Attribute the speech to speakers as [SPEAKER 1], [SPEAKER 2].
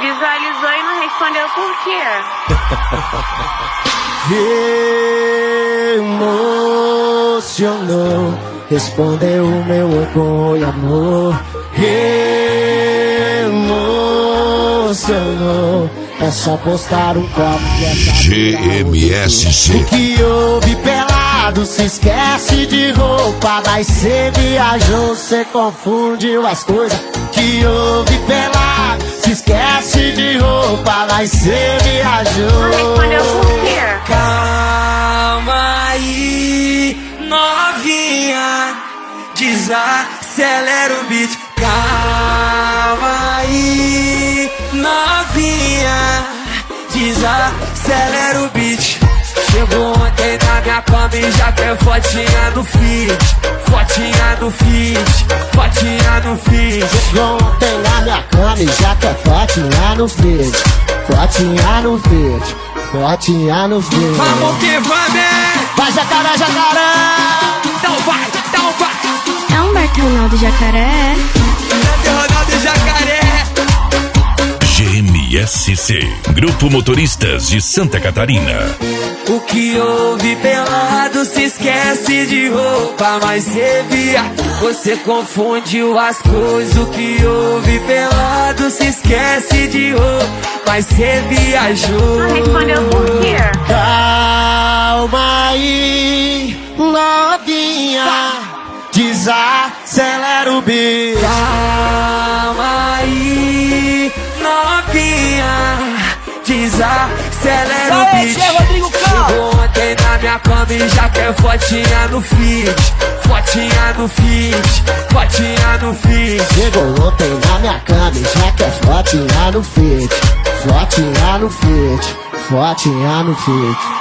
[SPEAKER 1] Visualizou e não respondeu por quê?
[SPEAKER 2] Emocionou, respondeu o meu orgulho, amor. Emocionou, é só postar um copo que essa
[SPEAKER 3] GMSC.
[SPEAKER 2] O que houve pelado, se esquece de roupa. Daí cê viajou, cê confundiu as coisas. O que houve pelado, se esquece de roupa. Daí cê viajou.
[SPEAKER 1] Não respondeu por quê?
[SPEAKER 4] Calma aí, novinha, desacelera o beat. Calma aí, novinha, desacelera o beat. Chegou ontem na minha cama e já quer fotinha no feed. Fotinha no feed, fotinha no feed.
[SPEAKER 2] Chegou ontem na minha cama e já quer fotinha no feed. Fotinha no feed, fotinha no feed.
[SPEAKER 4] Vamos que vamos!
[SPEAKER 2] Vai jacaré, jacaré!
[SPEAKER 4] Então vai, então vai!
[SPEAKER 5] É Humberto Ronaldo Jacaré.
[SPEAKER 4] Grande Ronaldo Jacaré.
[SPEAKER 3] GMSC, Grupo Motoristas de Santa Catarina.
[SPEAKER 4] O que houve pelado, se esquece de roupa. Mas cê via, você confundiu as coisas. O que houve pelado, se esquece de roupa. Mas cê viajou.
[SPEAKER 1] Não respondeu por quê?
[SPEAKER 2] Calma aí, novinha, desacelera o beat.
[SPEAKER 4] Calma aí, novinha, desacelera o beat. Chegou ontem na minha cama e já quer fotinha no feed. Fotinha no feed, fotinha no feed.
[SPEAKER 2] Chegou ontem na minha cama e já quer fotinha no feed. Fotinha no feed, fotinha no feed.